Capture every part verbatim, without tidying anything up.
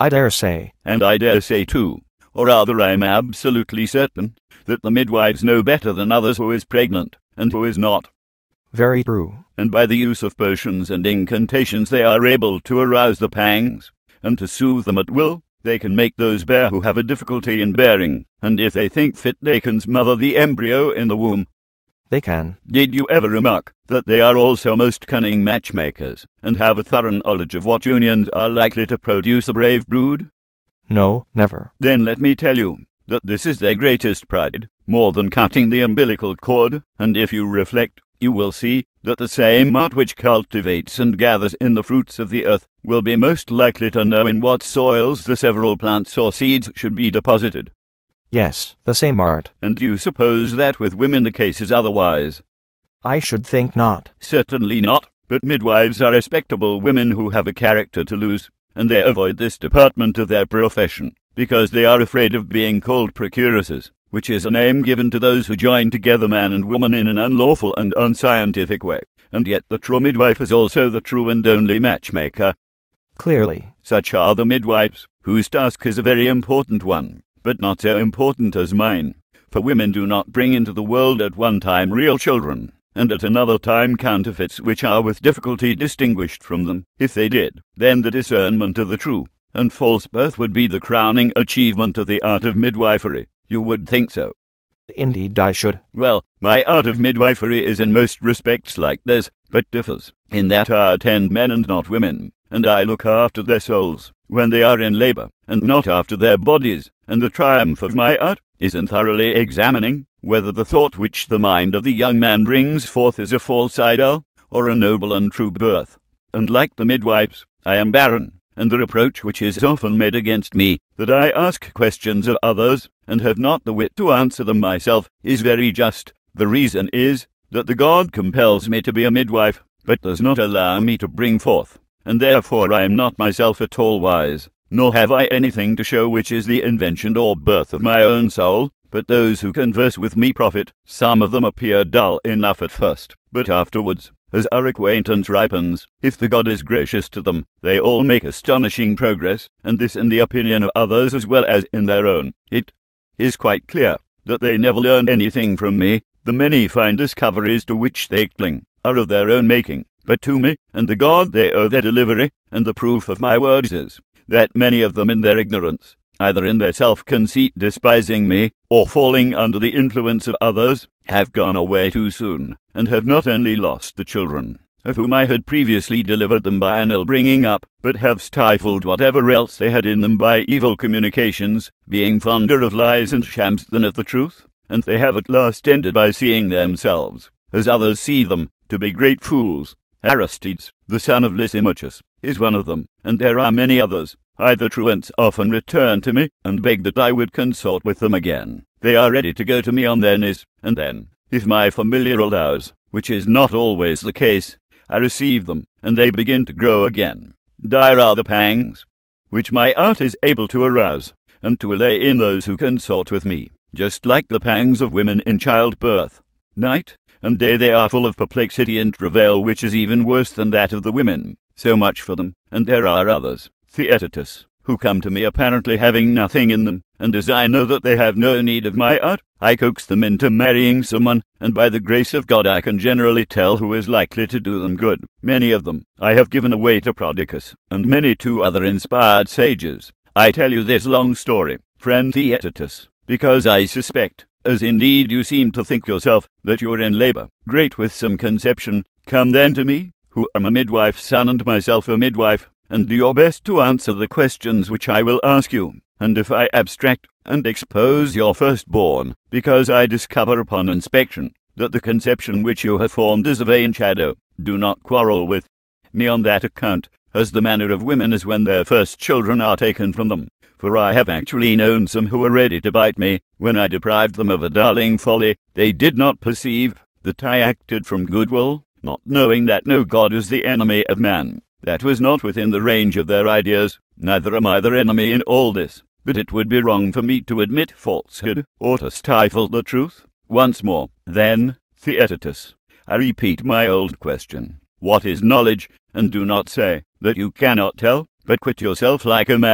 I dare say. And I dare say too, or rather I am absolutely certain, that the midwives know better than others who is pregnant, and who is not. Very true. And by the use of potions and incantations they are able to arouse the pangs, and to soothe them at will. They can make those bear who have a difficulty in bearing, and if they think fit they can smother the embryo in the womb. They can. Did you ever remark that they are also most cunning matchmakers, and have a thorough knowledge of what unions are likely to produce a brave brood? No, never. Then let me tell you that this is their greatest pride, more than cutting the umbilical cord, and if you reflect, you will see that the same art which cultivates and gathers in the fruits of the earth will be most likely to know in what soils the several plants or seeds should be deposited. Yes, the same art. And do you suppose that with women the case is otherwise? I should think not. Certainly not, but midwives are respectable women who have a character to lose, and they avoid this department of their profession, because they are afraid of being called procuresses, which is a name given to those who join together man and woman in an unlawful and unscientific way, and yet the true midwife is also the true and only matchmaker. Clearly. Such are the midwives, whose task is a very important one, but not so important as mine, for women do not bring into the world at one time real children, and at another time counterfeits which are with difficulty distinguished from them. If they did, then the discernment of the true and false birth would be the crowning achievement of the art of midwifery. You would think so. Indeed I should. Well, my art of midwifery is in most respects like this, but differs, in that I attend men and not women, and I look after their souls when they are in labour, and not after their bodies, and the triumph of my art is in thoroughly examining whether the thought which the mind of the young man brings forth is a false idol, or a noble and true birth. And like the midwives, I am barren, and the reproach which is often made against me, that I ask questions of others, and have not the wit to answer them myself, is very just. The reason is, that the God compels me to be a midwife, but does not allow me to bring forth, and therefore I am not myself at all wise, nor have I anything to show which is the invention or birth of my own soul, but those who converse with me profit. Some of them appear dull enough at first, but afterwards, as our acquaintance ripens, if the God is gracious to them, they all make astonishing progress, and this in the opinion of others as well as in their own. It is quite clear that they never learn anything from me. The many fine discoveries to which they cling are of their own making, but to me and the God they owe their delivery, and the proof of my words is, that many of them in their ignorance, either in their self-conceit despising me, or falling under the influence of others, have gone away too soon, and have not only lost the children, of whom I had previously delivered them by an ill bringing up, but have stifled whatever else they had in them by evil communications, being fonder of lies and shams than of the truth, and they have at last ended by seeing themselves, as others see them, to be great fools. Aristides, the son of Lysimachus, is one of them, and there are many others. I, the truants, often return to me, and beg that I would consort with them again. They are ready to go to me on their knees, and then, if my familiar allows, which is not always the case, I receive them, and they begin to grow again. Dire are the pangs, which my art is able to arouse, and to allay in those who consort with me, just like the pangs of women in childbirth. Night and day they are full of perplexity and travail, which is even worse than that of the women. So much for them, and there are others, Theaetetus, who come to me apparently having nothing in them, and as I know that they have no need of my art, I coax them into marrying someone, and by the grace of God I can generally tell who is likely to do them good. Many of them I have given away to Prodicus, and many to other inspired sages. I tell you this long story, friend Theaetetus, because I suspect, as indeed you seem to think yourself, that you are in labour, great with some conception. Come then to me, who am a midwife's son and myself a midwife, and do your best to answer the questions which I will ask you. And if I abstract and expose your firstborn, because I discover upon inspection that the conception which you have formed is a vain shadow, do not quarrel with me on that account, as the manner of women is when their first children are taken from them. For I have actually known some who were ready to bite me, when I deprived them of a darling folly. They did not perceive that I acted from goodwill, not knowing that no God is the enemy of man. That was not within the range of their ideas, neither am I their enemy in all this. But it would be wrong for me to admit falsehood, or to stifle the truth. Once more, then, Theaetetus, I repeat my old question. What is knowledge? And do not say that you cannot tell, but quit yourself like a man,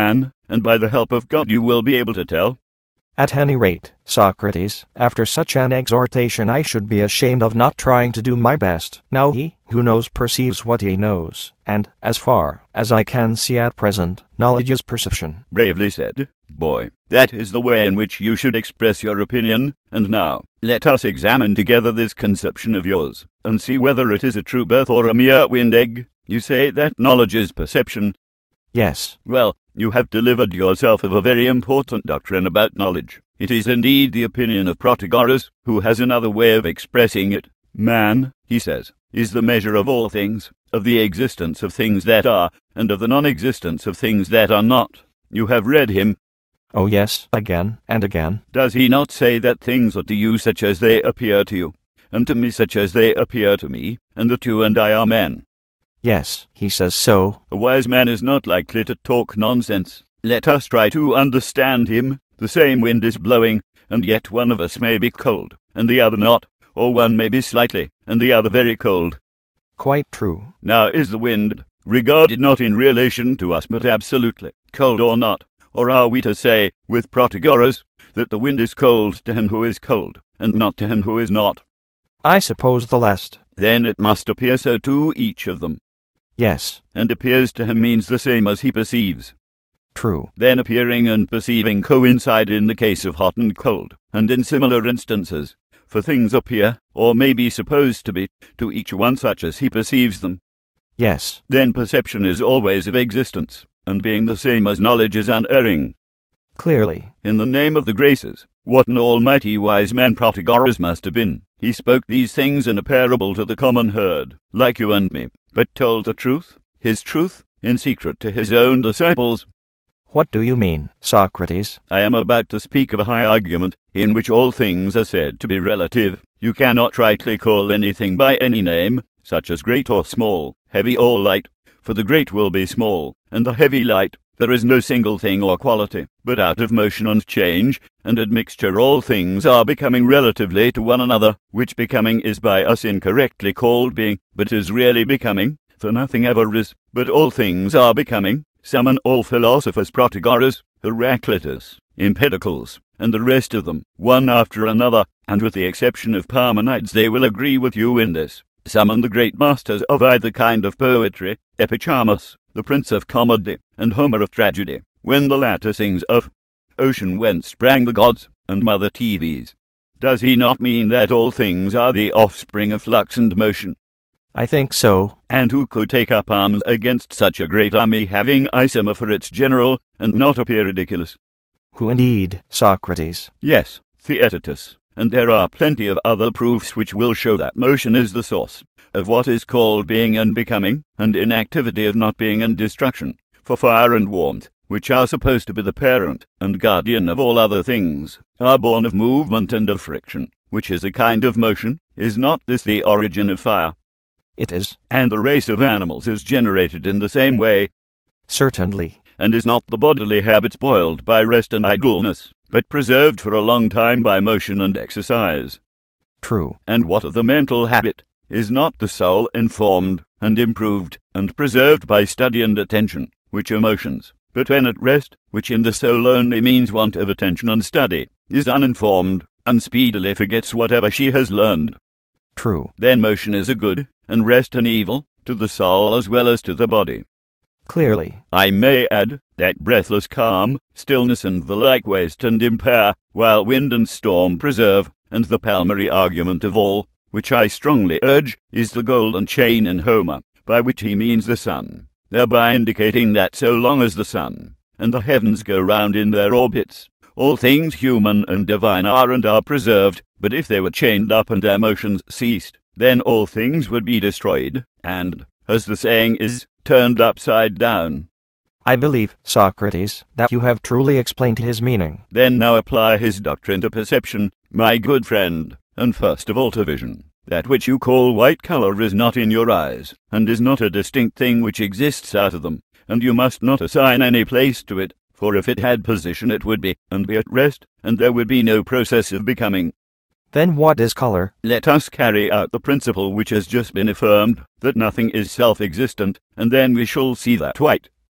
and by the help of God you will be able to tell. At any rate, Socrates, after such an exhortation I should be ashamed of not trying to do my best. Now he who knows perceives what he knows, and, as far as I can see at present, knowledge is perception. Bravely said, boy. That is the way in which you should express your opinion, and now, let us examine together this conception of yours, and see whether it is a true birth or a mere wind egg. You say that knowledge is perception. Yes. Well, you have delivered yourself of a very important doctrine about knowledge. It is indeed the opinion of Protagoras, who has another way of expressing it. Man, he says, is the measure of all things, of the existence of things that are, and of the non-existence of things that are not. You have read him. Oh yes, again and again. Does he not say that things are to you such as they appear to you, and to me such as they appear to me, and that you and I are men? Yes, he says so. A wise man is not likely to talk nonsense. Let us try to understand him. The same wind is blowing, and yet one of us may be cold, and the other not, or one may be slightly, and the other very cold. Quite true. Now is the wind, regarded not in relation to us but absolutely, cold or not? Or are we to say, with Protagoras, that the wind is cold to him who is cold, and not to him who is not? I suppose the last. Then it must appear so to each of them. Yes. And appears to him means the same as he perceives. True. Then appearing and perceiving coincide in the case of hot and cold, and in similar instances, for things appear, or may be supposed to be, to each one such as he perceives them. Yes. Then perception is always of existence, and being the same as knowledge is unerring. Clearly. In the name of the graces, what an almighty wise man Protagoras must have been. He spoke these things in a parable to the common herd, like you and me, but told the truth, his truth, in secret to his own disciples. What do you mean, Socrates? I am about to speak of a high argument, in which all things are said to be relative. You cannot rightly call anything by any name, such as great or small, heavy or light, for the great will be small, and the heavy light. There is no single thing or quality, but out of motion and change, and admixture all things are becoming relatively to one another, which becoming is by us incorrectly called being, but is really becoming, for nothing ever is, but all things are becoming. Some and all philosophers, Protagoras, Heraclitus, Empedocles, and the rest of them, one after another, and with the exception of Parmenides they will agree with you in this. Summon the great masters of either kind of poetry, Epicharmus, the prince of comedy, and Homer of tragedy, when the latter sings of ocean whence sprang the gods, and Mother Thebes. Does he not mean that all things are the offspring of flux and motion? I think so. And who could take up arms against such a great army having Isomer for its general, and not appear ridiculous? Who indeed, Socrates? Yes, Theaetetus. And there are plenty of other proofs which will show that motion is the source of what is called being and becoming, and inactivity of not being and destruction. For fire and warmth, which are supposed to be the parent and guardian of all other things, are born of movement and of friction, which is a kind of motion. Is not this the origin of fire? It is. And the race of animals is generated in the same way. Certainly. And is not the bodily habit spoiled by rest and idleness, but preserved for a long time by motion and exercise? True. And what of the mental habit? Is not the soul informed, and improved, and preserved by study and attention, which are motions? But when at rest, which in the soul only means want of attention and study, is uninformed, and speedily forgets whatever she has learned. True. Then motion is a good, and rest an evil, to the soul as well as to the body. Clearly. I may add, that breathless calm, stillness and the like waste and impair, while wind and storm preserve, and the primary argument of all, which I strongly urge, is the golden chain in Homer, by which he means the sun, thereby indicating that so long as the sun and the heavens go round in their orbits, all things human and divine are and are preserved, but if they were chained up and their motions ceased, then all things would be destroyed, and, as the saying is, turned upside down. I believe, Socrates, that you have truly explained his meaning. Then now apply his doctrine to perception, my good friend, and first of all to vision. That which you call white colour is not in your eyes, and is not a distinct thing which exists out of them, and you must not assign any place to it, for if it had position it would be, and be at rest, and there would be no process of becoming. Then what is colour? Let us carry out the principle which has just been affirmed, that nothing is self-existent, and then we shall see that white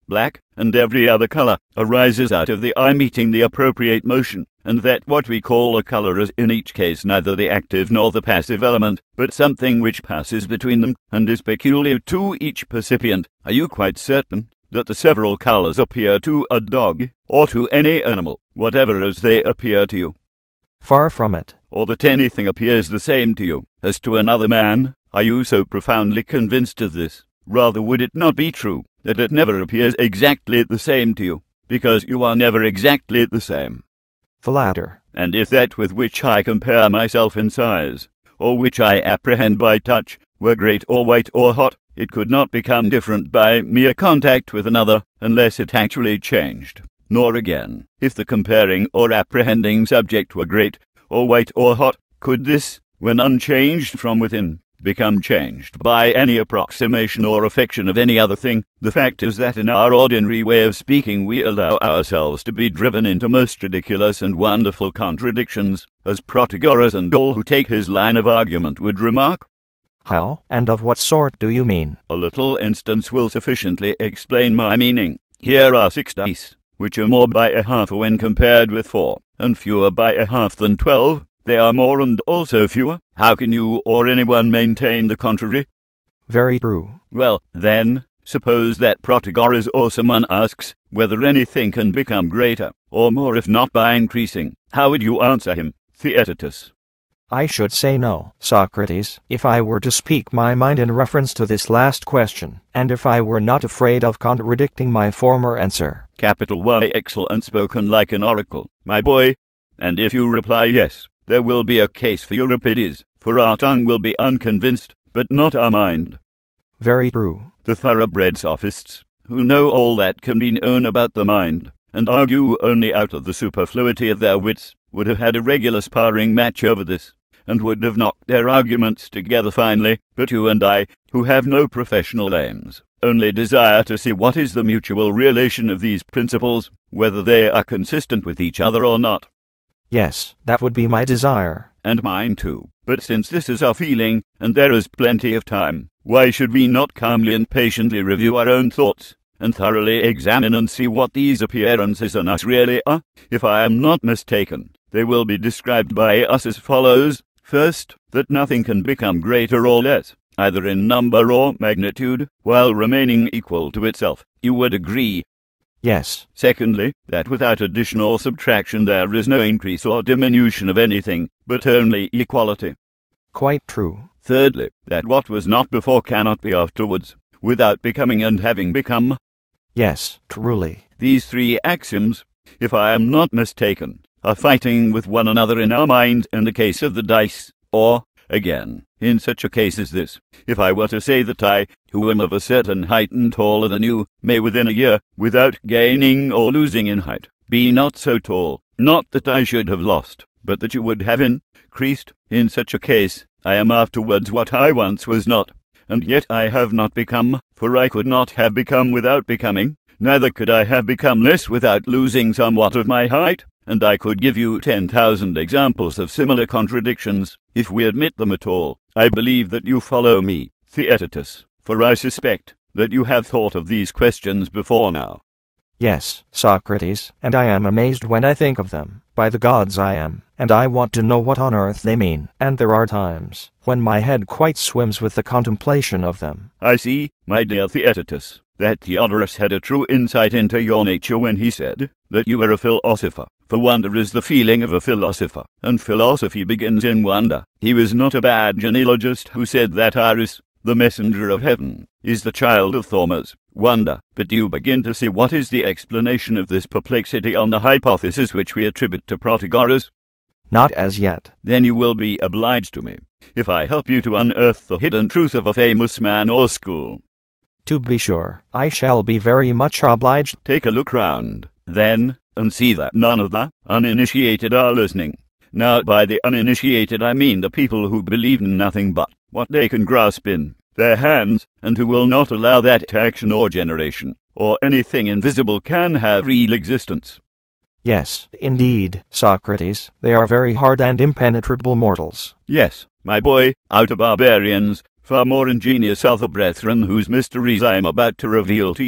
black, and every other color, arises out of the eye meeting the appropriate motion, and that what we call a color is in each case neither the active nor the passive element, but something which passes between them, and is peculiar to each percipient. Are you quite certain that the several colors appear to a dog, or to any animal, whatever as they appear to you? Far from it. Or that anything appears the same to you as to another man? Are you so profoundly convinced of this? Rather, would it not be true that it never appears exactly the same to you, because you are never exactly the same? The latter. And if that with which I compare myself in size, or which I apprehend by touch, were great or white or hot, it could not become different by mere contact with another, unless it actually changed. Nor again, if the comparing or apprehending subject were great, or white or hot, could this, when unchanged from within, become changed by any approximation or affection of any other thing. The fact is that in our ordinary way of speaking we allow ourselves to be driven into most ridiculous and wonderful contradictions, as Protagoras and all who take his line of argument would remark. How, and of what sort do you mean? A little instance will sufficiently explain my meaning. Here are six dice, which are more by a half when compared with four, and fewer by a half than twelve. They are more and also fewer. How can you or anyone maintain the contrary? Very true. Well, then, suppose that Protagoras or someone asks whether anything can become greater, or more if not by increasing. How would you answer him, Theaetetus? I should say no, Socrates, if I were to speak my mind in reference to this last question, and if I were not afraid of contradicting my former answer. Capital Y, excellent, spoken like an oracle, my boy. And if you reply yes, there will be a case for Euripides, for our tongue will be unconvinced, but not our mind. Very true. The thoroughbred sophists, who know all that can be known about the mind, and argue only out of the superfluity of their wits, would have had a regular sparring match over this, and would have knocked their arguments together finely. But you and I, who have no professional aims, only desire to see what is the mutual relation of these principles, whether they are consistent with each other or not. Yes, that would be my desire. And mine too. But since this is our feeling, and there is plenty of time, why should we not calmly and patiently review our own thoughts, and thoroughly examine and see what these appearances in us really are? If I am not mistaken, they will be described by us as follows. First, that nothing can become greater or less, either in number or magnitude, while remaining equal to itself. You would agree? Yes. Secondly, that without addition or subtraction there is no increase or diminution of anything, but only equality. Quite true. Thirdly, that what was not before cannot be afterwards, without becoming and having become. Yes, truly. These three axioms, if I am not mistaken, are fighting with one another in our mind in the case of the dice, or, again, in such a case as this, if I were to say that I, who am of a certain height and taller than you, may within a year, without gaining or losing in height, be not so tall, not that I should have lost, but that you would have increased, in such a case, I am afterwards what I once was not, and yet I have not become, for I could not have become without becoming, neither could I have become less without losing somewhat of my height. And I could give you ten thousand examples of similar contradictions, if we admit them at all. I believe that you follow me, Theaetetus, for I suspect that you have thought of these questions before now. Yes, Socrates, and I am amazed when I think of them. By the gods I am, and I want to know what on earth they mean, and there are times when my head quite swims with the contemplation of them. I see, my dear Theaetetus, that Theodorus had a true insight into your nature when he said that you were a philosopher. For wonder is the feeling of a philosopher, and philosophy begins in wonder. He was not a bad genealogist who said that Iris, the messenger of heaven, is the child of Thaumas, wonder. But do you begin to see what is the explanation of this perplexity on the hypothesis which we attribute to Protagoras? Not as yet. Then you will be obliged to me, if I help you to unearth the hidden truth of a famous man or school. To be sure, I shall be very much obliged. Take a look round, then, and see that none of the uninitiated are listening. Now, by the uninitiated I mean the people who believe in nothing but what they can grasp in their hands, and who will not allow that action or generation, or anything invisible can have real existence. Yes, indeed, Socrates, they are very hard and impenetrable mortals. Yes, my boy, outer barbarians, far more ingenious are the brethren whose mysteries I am about to reveal to you.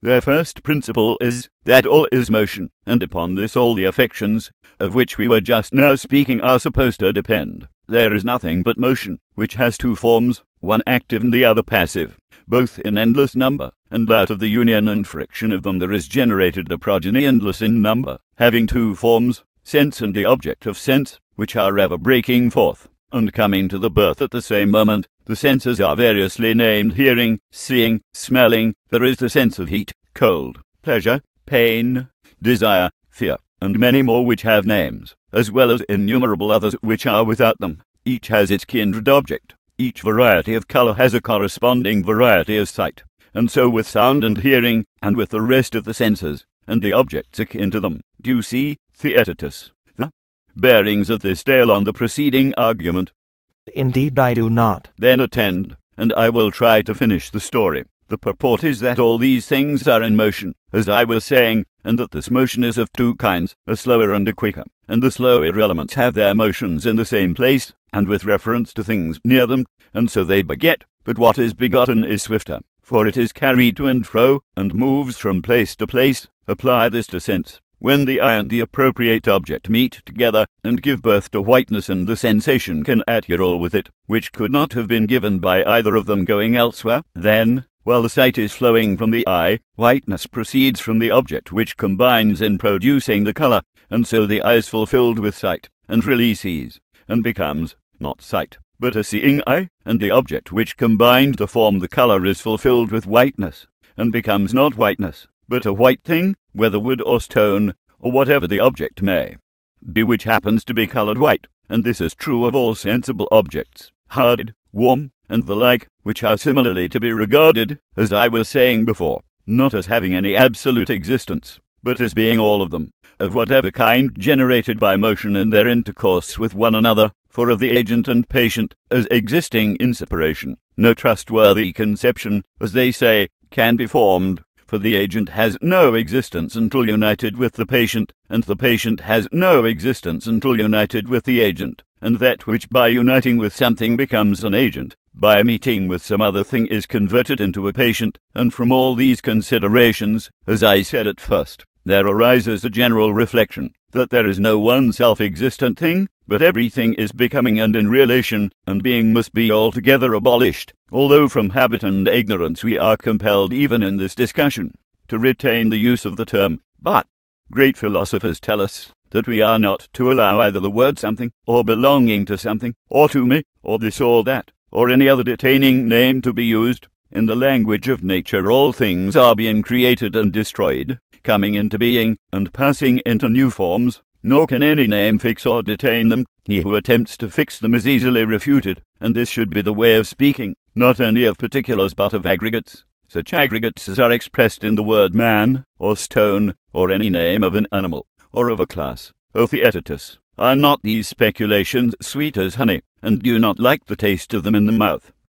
Their first principle is that all is motion, and upon this all the affections, of which we were just now speaking, are supposed to depend. There is nothing but motion, which has two forms, one active and the other passive, both in endless number, and out of the union and friction of them there is generated a progeny endless in number, having two forms, sense and the object of sense, which are ever breaking forth, and coming to the birth at the same moment. The senses are variously named: hearing, seeing, smelling. There is the sense of heat, cold, pleasure, pain, desire, fear, and many more which have names, as well as innumerable others which are without them. Each has its kindred object. Each variety of colour has a corresponding variety of sight, and so with sound and hearing, and with the rest of the senses, and the objects akin to them. Do you see, Theaetetus, the bearings of this tale on the preceding argument? Indeed I do not. Then attend, and I will try to finish the story. The purport is that all these things are in motion, as I was saying, and that this motion is of two kinds, a slower and a quicker, and the slower elements have their motions in the same place, and with reference to things near them, and so they beget, but what is begotten is swifter, for it is carried to and fro, and moves from place to place. Apply this to sense. When the eye and the appropriate object meet together, and give birth to whiteness, and the sensation can adhere all with it, which could not have been given by either of them going elsewhere, then, while the sight is flowing from the eye, whiteness proceeds from the object which combines in producing the colour, and so the eye is fulfilled with sight, and really sees, and becomes, not sight, but a seeing eye, and the object which combined to form the colour is fulfilled with whiteness, and becomes not whiteness, but a white thing, whether wood or stone, or whatever the object may be, which happens to be coloured white, and this is true of all sensible objects, hard, warm, and the like, which are similarly to be regarded, as I was saying before, not as having any absolute existence, but as being all of them, of whatever kind, generated by motion and their intercourse with one another, for of the agent and patient, as existing in separation, no trustworthy conception, as they say, can be formed. For the agent has no existence until united with the patient, and the patient has no existence until united with the agent, and that which by uniting with something becomes an agent, by meeting with some other thing is converted into a patient, and from all these considerations, as I said at first, there arises a general reflection, that there is no one self-existent thing, but everything is becoming and in relation, and being must be altogether abolished, although from habit and ignorance we are compelled even in this discussion to retain the use of the term. But great philosophers tell us that we are not to allow either the word something, or belonging to something, or to me, or this or that, or any other detaining name to be used. In the language of nature all things are being created and destroyed, coming into being, and passing into new forms, nor can any name fix or detain them. He who attempts to fix them is easily refuted, and this should be the way of speaking, not only of particulars but of aggregates, such aggregates as are expressed in the word man, or stone, or any name of an animal, or of a class. O Theaetetus, are not these speculations sweet as honey, and do you not like the taste of them in the mouth?